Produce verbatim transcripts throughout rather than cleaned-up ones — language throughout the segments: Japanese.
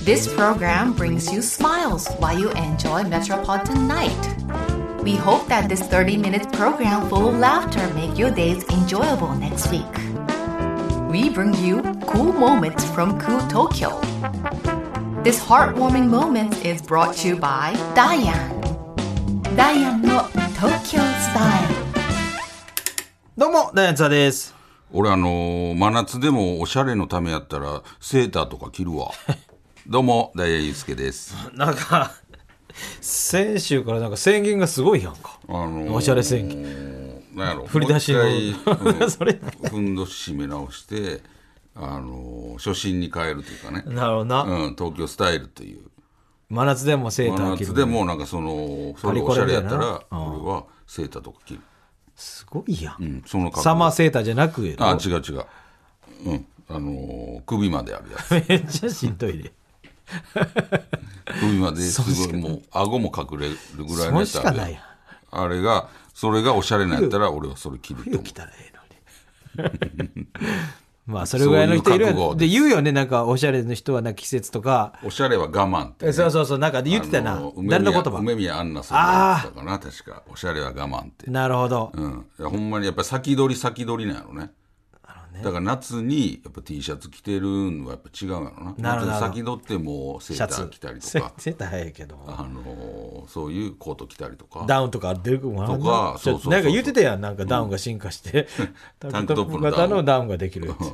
This program brings you smiles while you enjoy Metropolitan Night. We hope that this thirty-minute program full of laughter make your days enjoyable next week. We bring you cool moments from cool Tokyo. This heartwarming moment is brought to you by Diane. Diane の Tokyo Style。 どうもダイアンツァです。 俺あのー、真夏でもおしゃれのためやったらセーターとか着るわ。どうもダイヤユースケです。 なんか先週からなんか宣言がすごいやんか、あのー、おしゃれ宣言なんやろ振り出しの、 うん、 それふんどし締め直してあのー、初心に帰るというかね。 なるほどな、 うん、東京スタイルという真夏でもセーター着る。 真夏でもなんかそのそれおしゃれやったら俺はセーターとか着る。 すごいやん、うん、 そのサマーセーターじゃなくあ違う違う、うんあのー、首まであるやつめっちゃしんどいで首まですごいもう顎も隠れるぐらいのやつあるやん。あれがそれがおしゃれなやったら俺はそれ着ると思う。 冬着たらええのにまあそれぐらいの人いるよで言うよね。なんかおしゃれの人はなんか季節とかおしゃれは我慢って、ね、 そうそうそうなんか言ってたな。誰の言葉梅宮アンナさんが言ってたかな確か。おしゃれは我慢って。 なるほど、 うん、いやほんまにやっぱり先取り先取りなんやろね。だから夏にやっぱ T シャツ着てるのはやっぱ違うやろな。 なるほど。 夏先取ってもセーター着たりとかセーター早いけどあのー、そういうコート着たりとかダウンとか出るかもとかそうそうそうなんか言ってたやん。なんかダウンが進化して、うん、 タンクトップのダウンのダウンができるやつ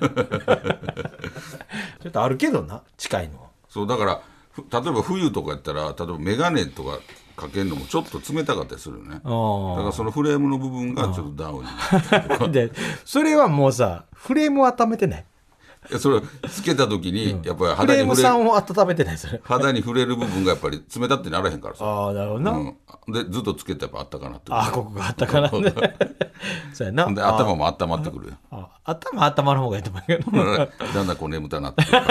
ちょっとあるけどな近いのは。 そうだから例えば冬とかやったら例えばメガネとかかけるのもちょっと冷たかったりするよね。だからそのフレームの部分がちょっとダウンになってでそれはもうさフレームを温めてない。 いやそれつけた時にやっぱり肌に触れる、 フレームさんを温めてない。それ肌に触れる部分がやっぱり冷たってならへんからさ。 ああなるほどな、うん、 でずっとつけてやっぱあったかなってくる。 ああここがあったかなってそうやな。 で頭も温まってくるよ。 ああ頭温まる方がいいと思うけどだんだんこう眠たなってくる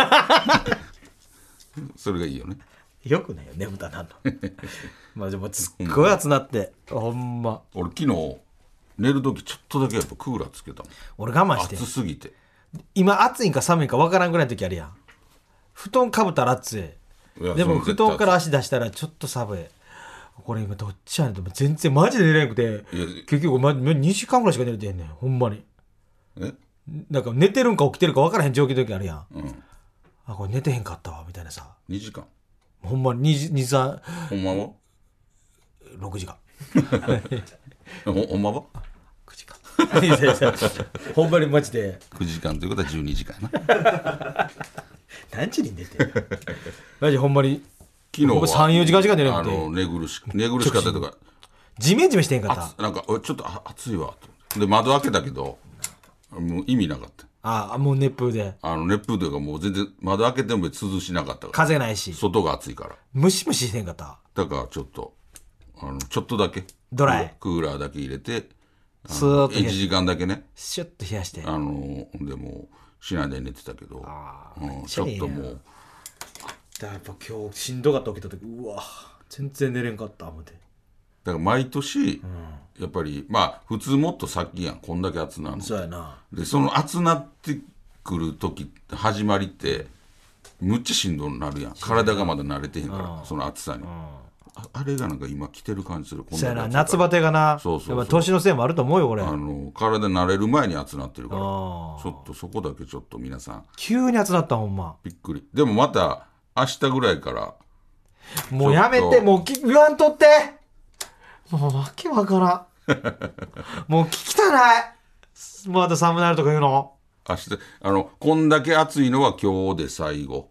それがいいよね。 よくないよ眠たなんのまあでもすっごい暑なって、うん、ほんま俺昨日寝る時ちょっとだけやっぱクーラーつけたもん。 俺我慢して暑すぎて今暑いんか寒いんか分からんぐらいの時あるやん。布団かぶったら暑い。いでも布団から足出したらちょっと寒い。これ今どっちやねんと全然マジで寝れなくて結局、ま、にじかんぐらいしか寝れてへんねんほんまに。 えなんか寝てるんか起きてるか分からへん状況の時あるやん、 うん、 あこれ寝てへんかったわみたいなさ。 にじかんほんまにに、さんほんまはろくじかんほ, ほんまはくじかんいやいやいやほんまにマジでくじかんということはじゅうにじかんやな何時に寝てるマジほんまに昨日はさん、よじかんしか寝れなくてあの寝苦し寝苦しかったとかジメジメしてへんかった。 なんかちょっと暑いわとで窓開けたけどもう意味なかった。 ああもう熱風であの熱風というかもう全然窓開けても涼しなかったから風ないし外が暑いからムシムシしてへんかった。 だからちょっとあのちょっとだけドライクーラーだけ入れてスーッといちじかんだけねシュッと冷やしてあのでもしないで寝てたけど、うん、ちょっともうだやっぱ今日しんどかった起きた時うわ全然寝れんかった思って。 だから毎年、うん、やっぱりまあ普通もっと先やんこんだけ暑なの。 そうやな。でその暑なってくる時始まりってむっちゃしんどになるやん。体がまだ慣れてへんから、うん、その暑さに、うん、あ, あれがなんか今来てる感じする。 そうやな夏バテがな。そうそうそうやっぱ年のせいもあると思うよ俺。 あの体慣れる前に暑なってるからちょっとそこだけちょっと皆さん急に暑なったほんまびっくり。でもまた明日ぐらいからもうやめてもう言わんとってもうわけわからんもう聞きたないまだ寒なるとか言うの。 明日あのこんだけ暑いのは今日で最後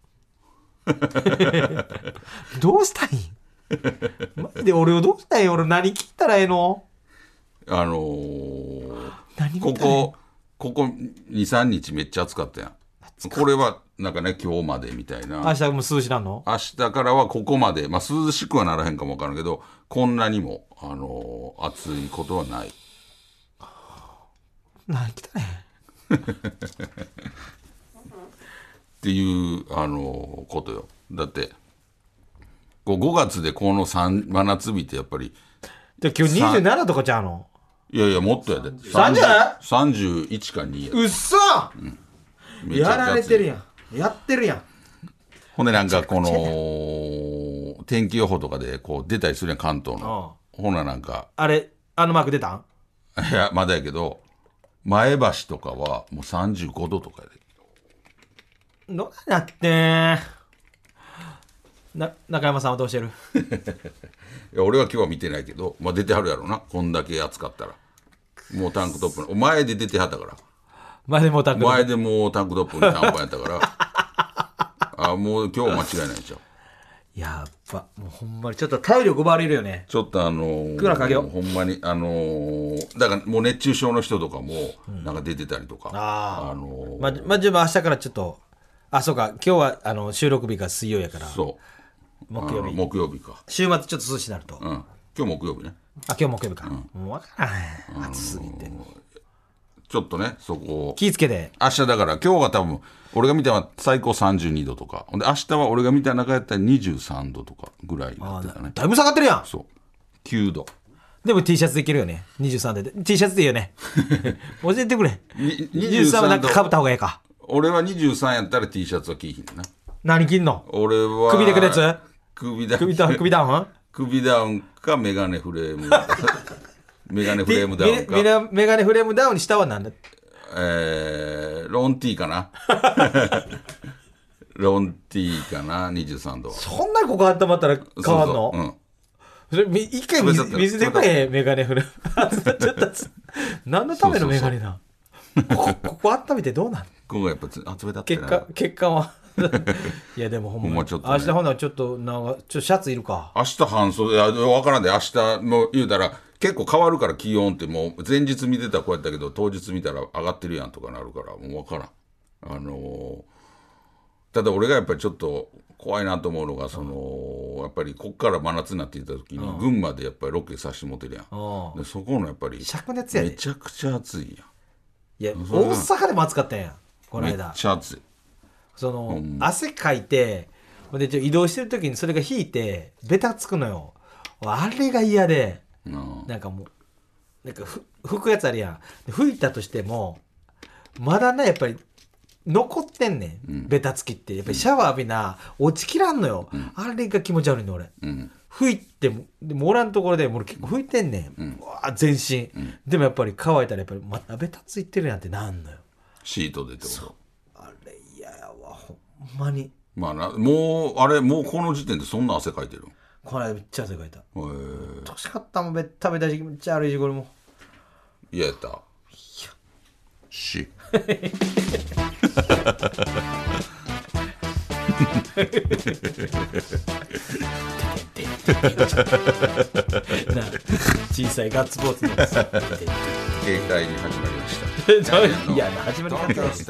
どうしたいんマジで俺をどうしたいん。俺何切ったらええの。 あのー、何ここここに、さんにちめっちゃ暑かったやん。これはなんかね今日までみたいな。 明日も涼しなんの。 明日からはここまで、まあ、涼しくはならへんかもわからんけどこんなにも、あのー、暑いことはない。 何来たねっていう、あのー、ことよ。だってこうごがつでこの真夏日ってやっぱりで今日にじゅうななとかちゃうの。 いやいやもっとやでさんじゅう？ さんじゅういちかにやで。 うっそ、うん、やられてるやんやってるやんほんでなんかこの天気予報とかでこう出たりするやん関東の。ほななんかあれあのマーク出たん？ いやまだやけど前橋とかはもうさんじゅうごどとかで。 どうなってな中山さんはどうしてる？ いや俺は今日は見てないけど、まあ、出てはるやろな。こんだけ暑かったらもうタンクトップの前で出てはったから前でもうタンクトップ前でもうタンクトップに短パンやったからあもう今日間違いないんちゃう。 やっぱもうほんまにちょっと体力奪われるよね。 ちょっとあのー、 クーラーかけよう。 ほんまにあのー、だからもう熱中症の人とかもなんか出てたりとか、 うん、あ、 あのー、 ままじゃあ明日からちょっとあそうか今日はあの収録日が水曜やからそう木曜日木曜日か週末ちょっと涼しになると、うん、 今日木曜日ね。 あ今日木曜日か、うん、もう分からない暑すぎてちょっとねそこ気ぃつけて明日だから今日が多分俺が見たのは最高さんじゅうにどとかで明日は俺が見た中やったらにじゅうさんどとかぐらいになってたね。 だいぶ下がってるやん。 そうきゅうどでも T シャツできるよねにじゅうさんで T シャツでいいよね教えてくれにじゅうさんはなんかかぶった方がいいか。 俺はにじゅうさんやったら T シャツは着いひんな。 何着んの？ 俺は首でくるやつ？ 首ダウン首ダウン首ダウン首ダウンかメガネフレームメガネフレームダウンかメガネフレームダウンに下は何だ？ えー、ロンティーかなロンティーかなにじゅうさんど。 そんなにここ温まったら変わんの？そうそう、うん、それ一回水水でくれメガネフレームちょっと何のためのメガネだ。ここここ温めてどうなん？ ここがやっぱ集めたって結果結果はいやでもほんま、ほんまちょっと、ね、明日ほんならちょっとなんかちょっとシャツいるか。 明日半袖いや分からんで明日も言うたら結構変わるから気温ってもう前日見てたらこうやったけど当日見たら上がってるやんとかなるからもう分からん。あのー、ただ俺がやっぱりちょっと怖いなと思うのがその、うん、やっぱりこっから真夏になっていた時に、うん、群馬でやっぱりロケさせてもらってるやん、うん、でそこのやっぱりめちゃくちゃ暑いやん。 いや大阪でも暑かったやんこの間。 めっちゃ暑い。その、うん、汗かいてで移動してる時にそれが引いてベタつくのよ。あれが嫌で、うん、なんかもうなんかふ拭くやつあるやん。拭いたとしてもまだねやっぱり残ってんねん、うん、ベタつきってやっぱりシャワー浴びな落ちきらんのよ、うん、あれが気持ち悪いの俺、うん、拭いてもでもおらんところでもう結構拭いてんねん、うん、うわ全身、うん、でもやっぱり乾いたらやっぱりまたベタついてるやんってなんのよ。 シートでってこと。 あれ嫌やわほんまに。 まあなもうあれもうこの時点でそんな汗かいてる。 この間めっちゃ汗かいた。へえ年かったもんべったべたしめっちゃ悪いしこれも嫌やった。いやしな小さいガッツポーズの携帯に始まりましたいや始まり方は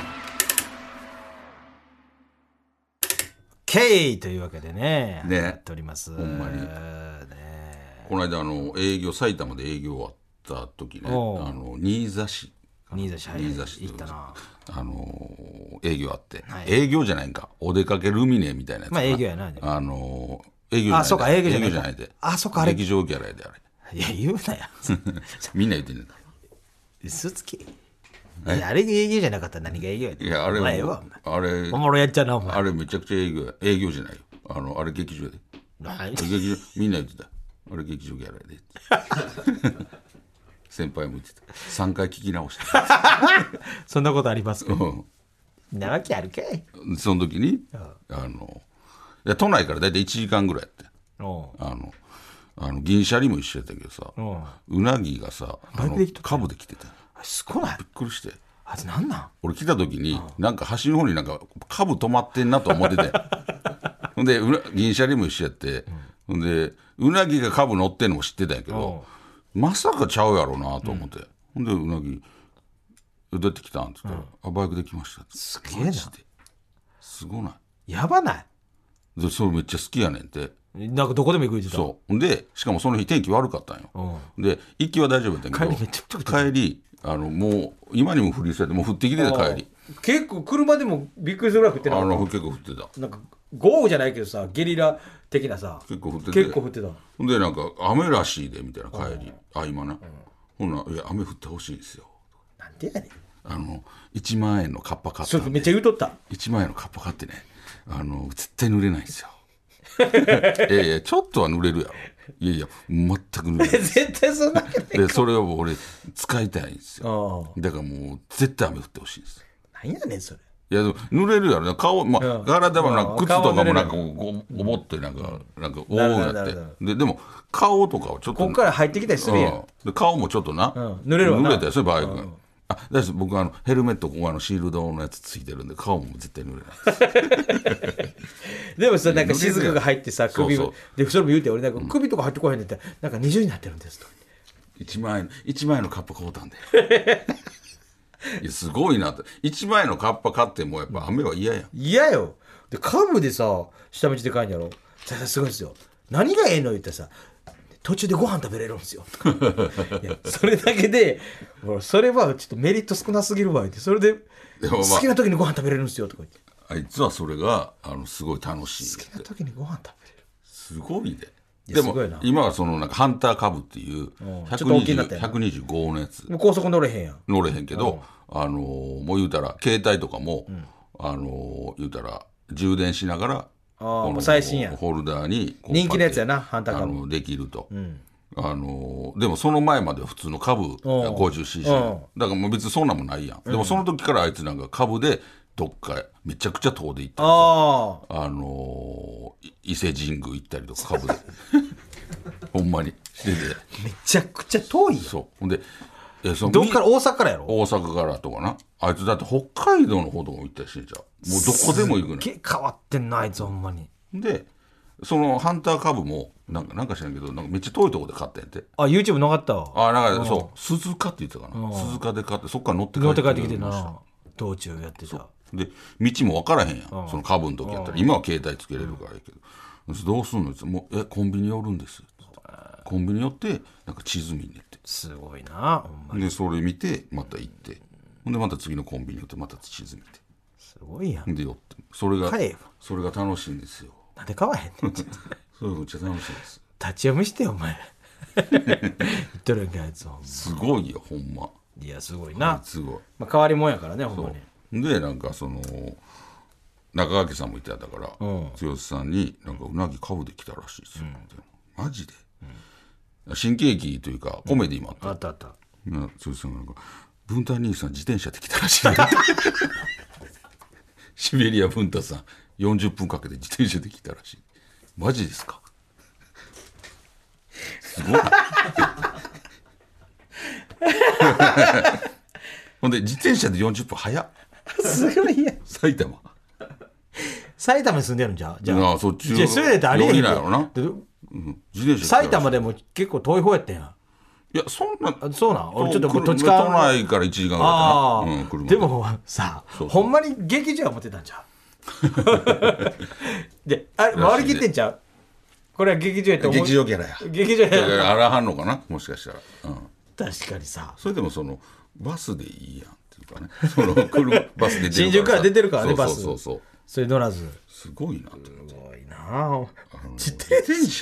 ケイというわけでねねやっております。 ほんまに、 ね、 この間あの営業埼玉で営業終わった時ねあの新座市新座市新座市行ったなあの営業あって、はい、営業じゃないんかお出かけルミネみたいなやつ。 まあ営業やなあの営業じゃない。 あそうか営業じゃない。 営業じゃないで。 あそうかあれ劇場ギャラやであれ。 いや言うなやみんな言ってんねん。 嘘つき。いやあれが営業じゃなかったら何が営業やねん。 いやあれお前あれおもろやっちゃなお前。 あれめちゃくちゃ営業や。営業じゃないよ。あのあれ劇場やで。劇場みんな言ってた。あれ劇場ギャラやで。先輩も言ってた。さんかい聞き直した。 そんなことありますか。うん。なわけあるかい。 その時にあのいや都内からだいたいいちじかんぐらいやって。あのあの銀シャリも一緒やったけどさ、うなぎがさあの株で来てた。 すごない。 びっくりして。 あれなんなん。 俺来た時になんか端の方になんか株止まってんなと思ってて。ほんでうな銀シャリも一緒やって、ほんでうなぎが株乗ってんのも知ってたんやけど、まさかちゃうやろうなと思って、うん、ほんでうなぎどうやって来たんって言ったら、うん、あバイクで来ましたって。 すげえな。 すごない。 やばない。 でそれめっちゃ好きやねんって。 なんかどこでも行く言ってた。 そうでしかもその日天気悪かったんよ、うん、で行きは大丈夫やったんやけど帰りめちゃくちゃ帰りあのもう今にも降りそうやってもう降ってきてた帰り。 結構車でもびっくりするぐらい降ってた。 あの結構降ってた。 なんか豪雨じゃないけどさゲリラ的なさ結構降ってて結構降ってた。 ほんでなんか雨らしいでみたいな帰りあ今な、うん、ほんないや雨降ってほしいんですよ。 なんでやねん。 あのいちまんえんのカッパ買ったんで。 そうめっちゃ言うとった。 いちまんえんのカッパ買ってねあの絶対濡れないんですよいやいやちょっとは濡れるやろ。いやいや全く濡れない絶対そんなわけないでそれを俺使いたいんですよ。だからもう絶対雨降ってほしいんです。 なんやねんそれ。 いや濡れるやろ顔、まあ、体はなんか靴とかもなんかこうごぼってなんかなんか覆うやってででも顔とかはちょっとこっから入ってきたりするやん、 うん、で顔もちょっとな、うん、 濡れるわな。 濡れたよそれバイク、うん、あだから僕あのヘルメットここあのシールドのやつついてるんで顔も絶対濡れないですでもさなんか雫が入ってさ首そうそうでそれも言うて俺なんか首とか入ってこへんねんってなんか二重になってるんですといちまん円いちまん円のカッパ買うたんでいやすごいなっていちまん円のカッパ買ってもやっぱ雨は嫌やん。 嫌よ。で株でさ下道で買うんやろ。すごいですよ。何がええの言ったらさ途中でご飯食べれるんですよいやそれだけでそれはちょっとメリット少なすぎるわってそれで好きな時にご飯食べれるんですよとか言ってあいつはそれがあのすごい楽しい。 好きな時にご飯食べれるすごいね。でも今はそのなんかハンター株っていうひゃくにじゅう、ひゃくにじゅうごのやつ高速乗れへんやん乗れへんけど、あのー、もう言うたら携帯とかも、うん、あのー、言うたら充電しながらあもう最新やホルダーに人気のやつやなハンター株あのできると、うん、あのー、でもその前までは普通の株 ごじゅうシーシー だからもう別にそんなもんないやん、うん、でもその時からあいつなんか株でどっかめちゃくちゃ遠で行ったりあ、あのー、伊勢神宮行ったりとか株でほんまにででめちゃくちゃ遠いよ。 そうほんでえそのどっから大阪からやろ。 大阪からとかなあいつだって北海道の方とかも行ったりしてんじゃん。もうどこでも行くね。 すっげえ変わってんなあいつほんまに。 でそのハンター株もなんかなんか知らんけどなんかめっちゃ遠いとこで買ったんやって。 あ YouTube なかったわ。 あなんかそう鈴鹿って言ってたかな。鈴鹿で買ってそっから乗って帰って乗って帰ってきてな道中やってた。 で道も分からへんやんその株の時やったら今は携帯つけれるからいいけどどうすんのもうえコンビニ寄るんですコンビニ寄ってなんか地図見に行ってすごいなほんまに。 でそれ見てまた行ってほんでまた次のコンビニ寄ってまた地図見てすごいやん。 で寄ってそれがそれが楽しいんですよ。 なんで買わへんねんそれめっちゃ楽しいです。 立ち読みしてよお前言っとるんかあいつすごいよほんま。 いやすごいなすごい、 まあ、変わりもんやからねほんまに。 でなんかその中垣さんも言ってたから、うん、剛さんになんかうなぎ株できたらしいですよ、うん、マジで、うん、新喜劇というかコメディもあった、 うん、あったあった剛さんがなんか文太兄さん自転車で来たらしいシベリア文太さんよんじゅっぷんかけて自転車で来たらしい。マジですかすごいほんで自転車でよんじゅっぷん早っすごいや埼玉埼玉に住んでるんじゃじゃああそっちじゃあそれだってありえへんやろな、うん、自転車埼玉でも結構遠い方やったやん。 いやそんなそうなん俺ちょっと土地から都内からいちじかんぐらいかな、うん、車で。でもさそうそうほんまに劇場は持ってたんちゃうであれ回りきってんちゃうこれは劇場やと思う。 劇場キャラや劇場ややあらはんのかなもしかしたら、うん、 確かにさそれでもそのバスでいいやんっていうかねその車バスで出てるから新宿から出てるからねバスそうそうそうそれ乗らずすごいなと思ってすごいな自転車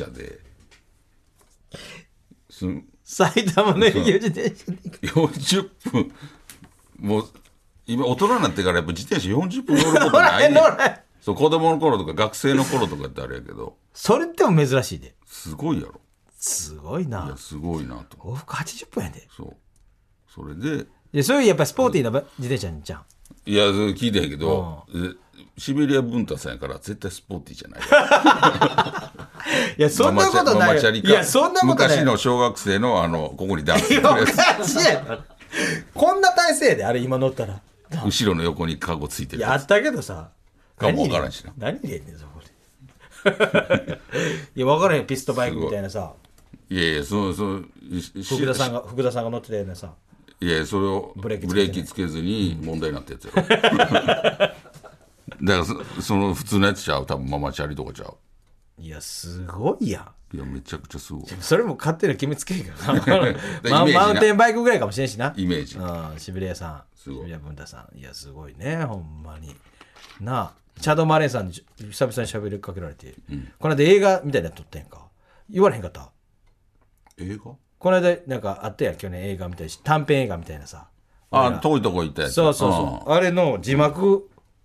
です埼玉の自転車でよんじゅっぷんもう今大人になってからやっぱ自転車よんじゅっぷん乗ることないねそう子供の頃とか学生の頃とかってあれやけどそれっても珍しいですごいやろ。 すごいないやすごいなと往復はちじゅっぷんやで。 そうそれでいやそういうやっぱスポーティーな自転車じゃん。 いや聞いてへんけど、うん、シベリア文太さんやから絶対スポーティーじゃないいやそんなことない。いやそんなことない。 昔の小学生のあのここにダンスおかしいやこんな体勢であれ今乗ったら後ろの横にカゴついてるやつ。やったけどさかも分からんしな。 何入れんねんそこでいや分からへんピストバイクみたいなさ。 いやいやそうそう福田さんが福田さんが乗ってたようなさ。 いやそれをブレーキつけずに問題になったやつやろ、うん、だからそ, その普通のやつちゃう多分ママチャリとかちゃう。 いやすごいやん。いやめちゃくちゃすごい。 それも勝手に決めつけへんからなマ, マウンテンバイクぐらいかもしれんしなイメージ。 うん、シベリアさんシベリア文太さんいやすごいねほんまになあ。チャド・マレーさんに久々に喋りかけられて、うん、この間映画みたいなの撮ってんか言われへんかった。 映画この間なんかあったやん去年映画みたいし短編映画みたいなさあ遠いとこ行ったやつ。 そうそうそう あ, あれの字幕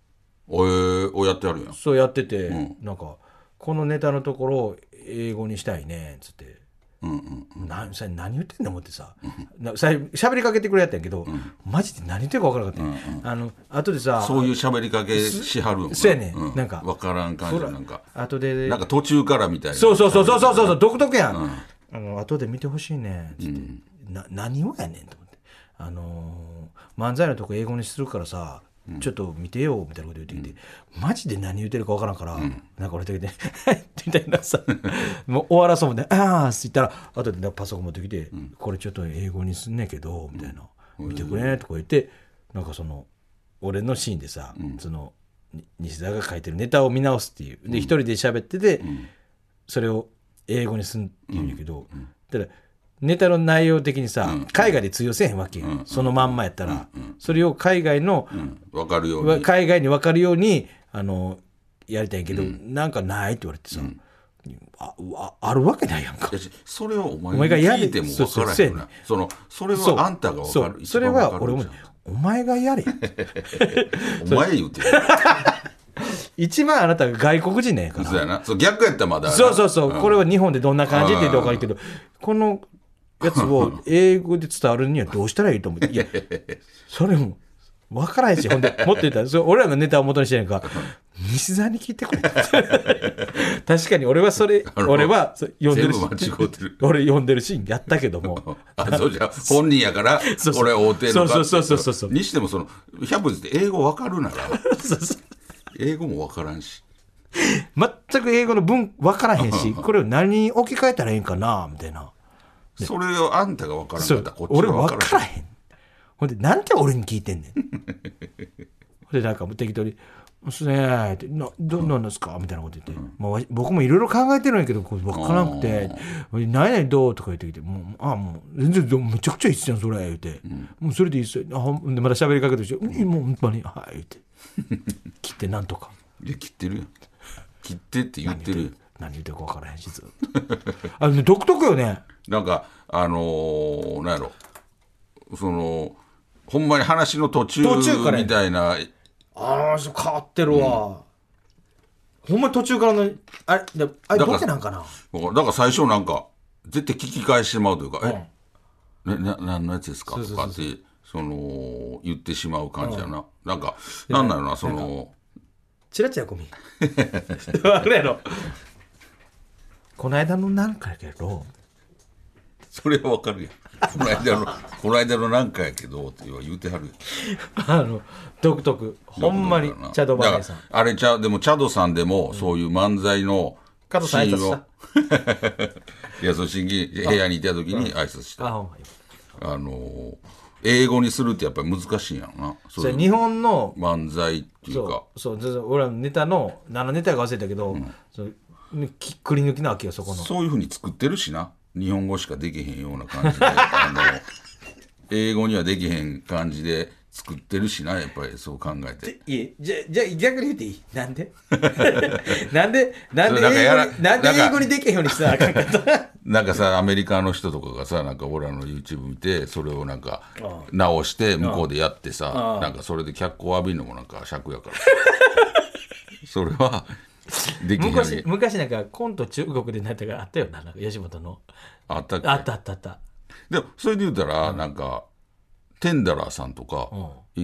おえー、おやってあるやん。 そうやってて、うん、なんかこのネタのところを英語にしたいねっつって、うんうんうん、なそれ何言ってんの思ってさ、うん、しゃべりかけてくれやったんやけど、うん、マジで何言ってるか分からなかった、うんうん、あの後でさそういうしゃべりかけしはるんそうやね、うん、なんか分からん感じなんか後でなんか途中からみたいなそうそうそうそうそうそう独特やん、うん、あの後で見てほしいねっつって、うん、な何をやねんと思って、あのー、漫才のとこ英語にするからさうん、ちょっと見てよみたいなこと言ってきて、うん、マジで何言ってるか分からんから、うん、なんか俺だけでみたいなさもう終わらそうもんであーって言ったら後でパソコン持ってきて、うん、これちょっと英語にすんねんけどみたいな、うん、見てくれとか言って、なんかその俺のシーンでさ、うん、その西田が書いてるネタを見直すっていうで一人で喋ってて、うん、それを英語にすんって言うんやけど、うん、だからネタの内容的にさ、うん、海外で通用せえへんわけよ、うん、そのまんまやったら、うん、それを海外の、うん、 分かるように海外に分かるようにあのやりたいんやけど、うん、なんかないって言われてさ、うん、あ, あ, あるわけないやんか。 それをお前が聞いても分からへんよな。そのそれはあんたが分かる。 それは俺もお前がやれお前言うてる一番あなたが外国人ねんから。 そうやな。そう逆やったらまだそうそうそう、うん、これは日本でどんな感じって言って分かるけど、このやつを英語で伝わるにはどうしたらいいと思って、いやそれも分からへんし、ほんでもっと言ったらそれ俺らのネタを元にしてないから西澤に聞いてくれ確かに俺はそれ俺は読んでるし俺読んでるシーンやったけどもあそうじゃ本人やから俺は大手のかそうそうそうそうそうにしてもそのひゃく歩で英語分かるならそうそう英語も分からんし全く英語の文分からへんしこれを何に置き換えたらいいんかなみたいな。 それをあんたが分からんかったらこっちは分からん。俺分からへん。ほんでなんで俺に聞いてんねん。ほんでなんか適当に「すねー」って「などんなんですか?」みたいなこと言って、うんまあ、僕もいろいろ考えてるんやけどこれ分からなくて「何々どう?」とか言ってきて「もうあもう全然めちゃくちゃいいっすよそれ」言って、うん、もうそれでいいっすよ。あほんでまた喋りかけてして「うん、もう本当にはい」言って切ってなんとかいや切ってるよ切ってって言ってるよ。 何言ってるか分からへんしずあの独特よね。 なんかあのー、なんやろそのほんまに話の途中みたいな、ね、 ああ変わってるわ、うん、ほんまに途中からのあれであれボケなんかな。 だから最初なんか絶対聞き返してしまうというか、うん、えな何のやつですかとかってその言ってしまう感じやな、うん、なんかなんだろうなそのチラチラゴミあれやろこの間のなんかやけどそれはわかるやんこの間のこの間のなんかやけどって言うてはるあの独特ほんまにチャドバネさんあれチャでもチャドさんでも、うん、そういう漫才のシーンをいやその審議部屋にいた時に挨拶した、うん、あ, あの英語にするってやっぱり難しいんやろな。 それ日本の漫才っていうかそうそう俺らのネタの何のネタか忘れたけど、うん、そきっくり抜きなわけよそこの。 そういう風に作ってるしな日本語しかできへんような感じであの英語にはできへん感じで作ってるしなやっぱりそう考えて。 いえじゃじゃ逆に言っていいなんでなんでなんで英語になんで英語にできへんようにしたらあかんかったなんかさアメリカの人とかがさなんか俺らの YouTube 見てそれをなんか直して向こうでやってさなんかそれで脚光浴びるのもなんか尺やからそれはできへん。 昔, 昔なんかコント中国でなったからあったよな、なんか吉本のあったっけ。 あったあったあった。 でもそれで言うたら、うん、なんかテンダラーさんとか、うん、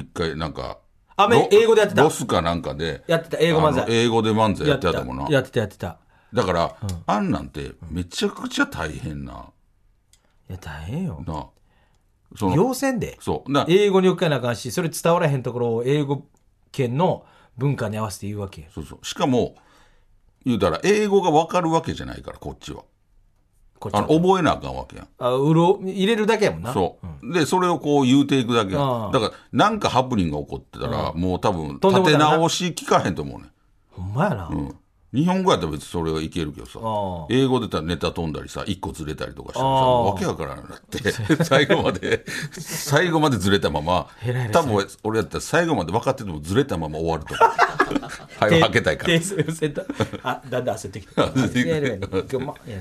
一回なんかあ英語でやってたロスかなんかでやってた英語漫才英語で漫才やってたもんな。 やってたやってただから、うん、あんなんてめちゃくちゃ大変な、 いや大変よな。 その要線でそうな英語に置かなあかんしそれ伝わらへんところを英語圏の文化に合わせて言うわけ。 そうそうしかも言うたら英語が分かるわけじゃないからこっちはこっちはあの覚えなあかんわけやん。 あうろ入れるだけやもんな。 そう、うん、でそれをこう言うていくだけやん。だからなんかハプニングが起こってたらもう多分立て直し聞かへんと思うね。 ほんまやな、 うん、日本語やったら別にそれはいけるけどさ英語でたらネタ飛んだりさ一個ずれたりとかしたらさわけわからんなって最後まで最後までずれたまま多分俺やったら最後まで分かっててもずれたまま終わると思うはい開けたいからあだんだん焦ってきたいやいやいや今日もいや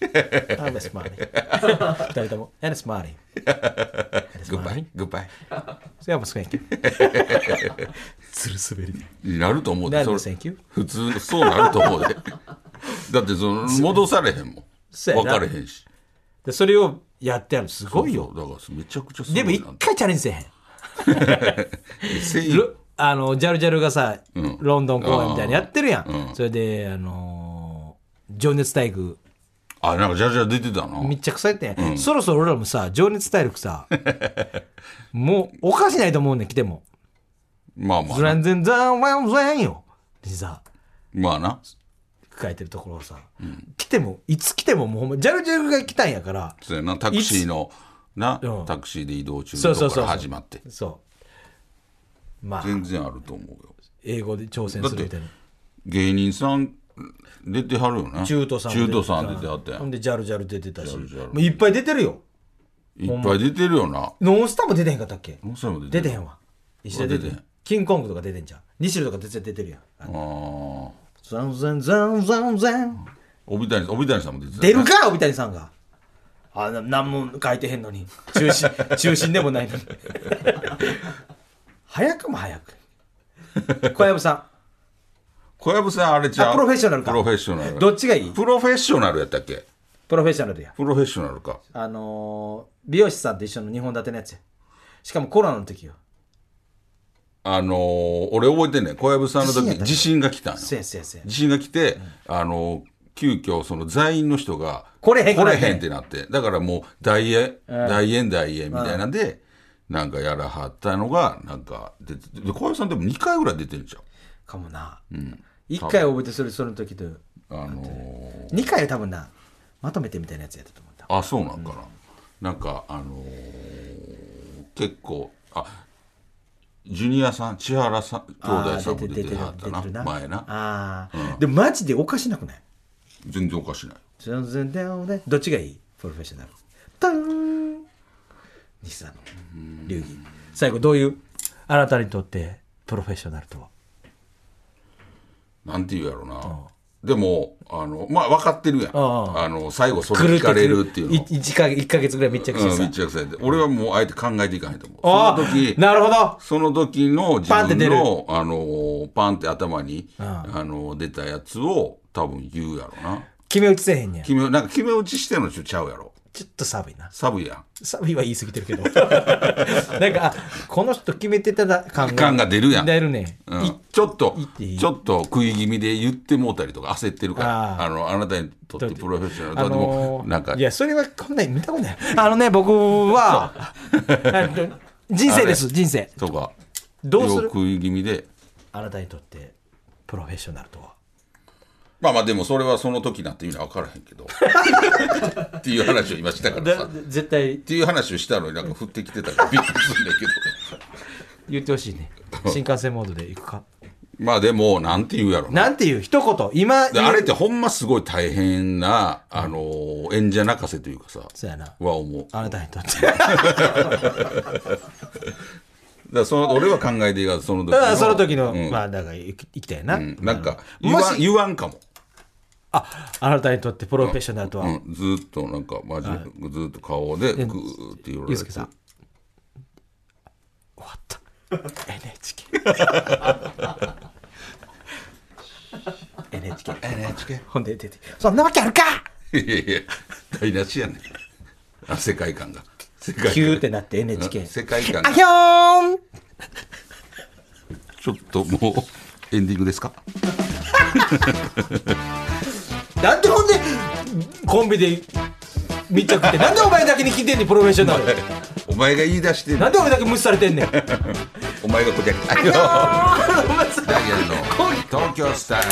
I'm smiling 二人とも and smiling Goodbye Goodbye それはもう好きやんけつる滑りでになると思うで。 何のセンキュー普通そうなると思うで。だってその戻されへんもん。分かれへんし。 でそれをやってやるすごいよ。 そうそうだからめちゃくちゃすごい。 でも一回チャレンジせえへん。 せいあのジャルジャルがさ、 うん、 ロンドン公演みたいにやってるやん、 うん、 それであのー、情熱大陸あなんかジャルジャル出てたな。 めっちゃ臭いってん、 うん、 そろそろ俺らもさ情熱大陸さもうおかしないと思うねん来てもまあまあ全然全然よでさまあな書いてるところをさ、うん、来てもいつ来てももうほんまジャルジャルが来たんやからそうやなタクシーのな、うん、タクシーで移動中のとこから始まってそうそうまあ、 全然あると思うよ。 英語で挑戦するみたいな芸人さん出てはるよね。 中途さん中途さん出てはったやん。 ほんでジャルジャル出てたしもういっぱい出てるよ。 いっぱい出てるよな。 ノンスタも出てへんかったっけ。 ノンスタも出て出てへんわ。石田出てへん。キングコングとか出てんじゃん。西野とか出て出てるやん。ああザンザンザンザンザン帯谷帯谷さんも出てた、 ね、出るか帯谷さんがあ何も書いてへんのに中心中心でもないのに早くも早く小籔さん小籔さんあれちゃうプロフェッショナルかプロフェッショナルどっちがいい。 プロフェッショナルやったっけ。 プロフェッショナルやプロフェッショナルかあのー、美容師さんと一緒のにほん立てのやつや。しかもコロナの時よ。 あのー、俺覚えてんねん小籔さんの時地震が来たんよ。 せやせやせや地震が来て、うん、あのー、急遽その座員の人が来れへん来れへんってなってだからもう大演、うん、大演大演みたいなんで、うん、なんかやらはったのがなんか出てで小籔さんでもにかいぐらい出てるんちゃうかもな、 うん、 いっかい覚えてそれその時と、 あのー、 にかいは多分なまとめてみたいなやつやったと思った。 あそうなんかな、うん、なんかあのー、結構あジュニアさん千原さん兄弟さんも出てはったなな前なあ、うん、でもマジでおかしなくない。 全然おかしない。 全然だよね。どっちがいい。プロフェッショナルタン西さんの流儀最後どういうあなたにとってプロフェッショナルとはなんて言うやろうな、うん、でもあのまあ分かってるやん、ああの最後それ聞かれるっていうの 1, かいっかげつぐらい密着してさ、 うん、密着されて俺はもうあえて考えていかへんと思う。その時なるほどその時の自分のあのパンって頭に、うん、あの出たやつを多分言うやろうな。 決め打ちせえへんねや。 決めなんか決め打ちしてんのちゃうやろ。 ちょっと寒いな。 寒いやん。 寒いは言い過ぎてるけどなんかあこの人決めてた感が感が出るやん。 出るね、 うん、ちょっとちょっと食い気味で言ってもうたりとか焦ってるからあのあなたにとってプロフェッショナルと、あのー、なんかいやそれはこんなに見たことないあのね僕は人生です人生とかどうする食い気味であなたにとってプロフェッショナルとは。 まあまあでもそれはその時なっていうのは分からへんけどっていう話を今したからさ絶対っていう話をしたのになんか降ってきてたからびっくりするんだけど言ってほしいね。新幹線モードで行くかまあでもなんて言うやろななんて言う一言今あれってほんますごい大変なあのー、演者泣かせというかさそうやなは思うあなたにとってだその俺は考えていいがその時のその時の、うん、まあだから生きたよな、うん、 なんか言わん言わんかも。 ああなたにとってプロフェッショナルとは、 うんうん、ずっとなんかマジでずっと顔でグーって言われてゆうすけさん終わった エヌエイチケー エヌエイチケーエヌエイチケーほんで出てそんなわけあるかいやいや台無しやねんあ世界観がキューってなって エヌエイチケー世界観があひょーんちょっともうエンディングですかなんでほんでコンビで密着ってなんでお前だけに聞いてんねんプロフェッショナルお前が言い出してんねんなんで俺だけ無視されてんねんお前がこじゃあひょーダイヤルの東京スタイル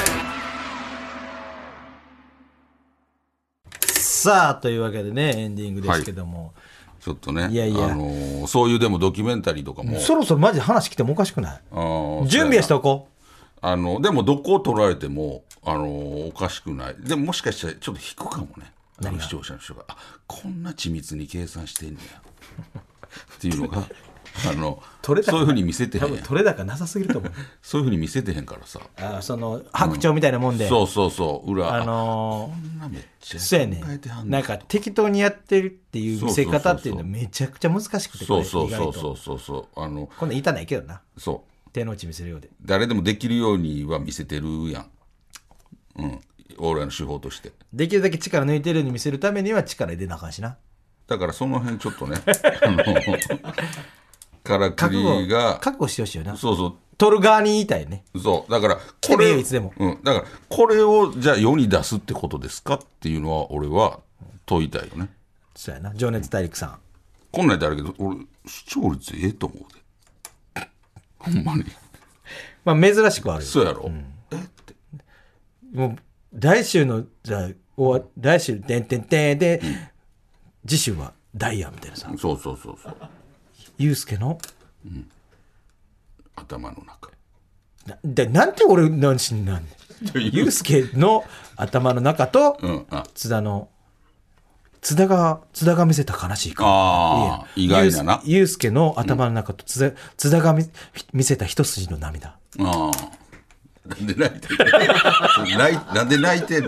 さあというわけでねエンディングですけども、はいちょっとねいやいや、 あのー、そういうでもドキュメンタリーとかもそろそろマジで話来てもおかしくない。準備はしておこう。あのでもどこを取られても、あのー、おかしくない。でももしかしたらちょっと引くかもねあの視聴者の人があこんな緻密に計算してんねやっていうのがあのそういうふうに見せてへんやん。多分取れ高なさすぎると思うそういうふうに見せてへんからさあその白鳥みたいなもんで、 うん、そうそうそう裏あのー、 こんなめっちゃそうやねなんか適当にやってるっていう見せ方っていうのはめちゃくちゃ難しくてそうそうそうそうそうそうあのこんなん言いたないけどなそう手の内見せるようで誰でもできるようには見せてるやん、うん、俺らの手法としてできるだけ力抜いてるように見せるためには力入れなあかんしな。 だからその辺ちょっとねあのからくりが覚悟してほしいよな。 そうそう取る側に言いたいね。 そうだからこれいつでも、 うん、だからこれをじゃあ世に出すってことですかっていうのは俺は問いたいよね。 そうやな。情熱大陸さんこんなんやったらあるけど俺視聴率ええと思うでほんまにまあ珍しくはあるよ。 そうやろ、うん、えってもう来週のじゃあお来週てんてんてんで、うん、次週はダイヤみたいなさ。 そうそうそうそうユうスケの、 うん、頭の中なでなんて俺何しんなんねんユうスケの頭の中と、うん、津田の津田が津田が見せた悲しい顔。 あいや意外だな。 ユうスケの頭の中と津田、うん、津田が 見, 見せた一筋の涙。 あなんで泣いてんのなんで泣いてんの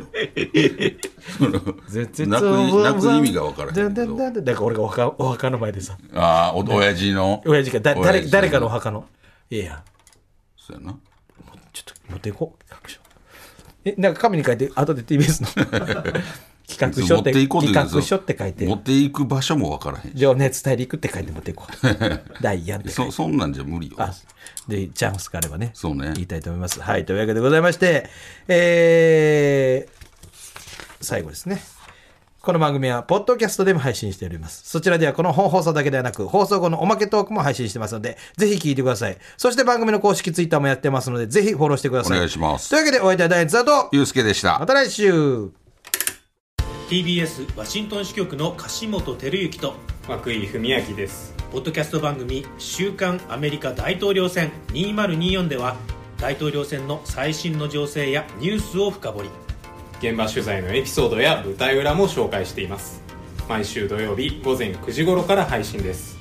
泣く、泣く意味が分からへんけど。 だから俺がお 墓, お墓の前でさああお親父の親父がだ誰誰かのお墓のいやそうやなちょっと持っていこう各所えなんか紙に書いて後で ティービーエス の企画書って企画書って書いて持っていく場所も分からへん。 情熱大陸って書いて持っていこうダイヤンってそ, そんなんじゃ無理よ。 あでチャンスがあればねそうね言いたいと思います。はいというわけでございまして、えー、最後ですね。この番組はポッドキャストでも配信しております。そちらではこの本放送だけではなく放送後のおまけトークも配信してますのでぜひ聞いてください。そして番組の公式ツイッターもやってますのでぜひフォローしてください。 お願いします。 というわけでお相手はダイエッツだとゆうすけでした。 また来週。 ティービーエス ワシントン支局の樫本照之と涌井文明です。 ポッドキャスト番組週刊アメリカ大統領選にせんにじゅうよんでは大統領選の最新の情勢やニュースを深掘り現場取材のエピソードや舞台裏も紹介しています。毎週土曜日午前くじ頃から配信です。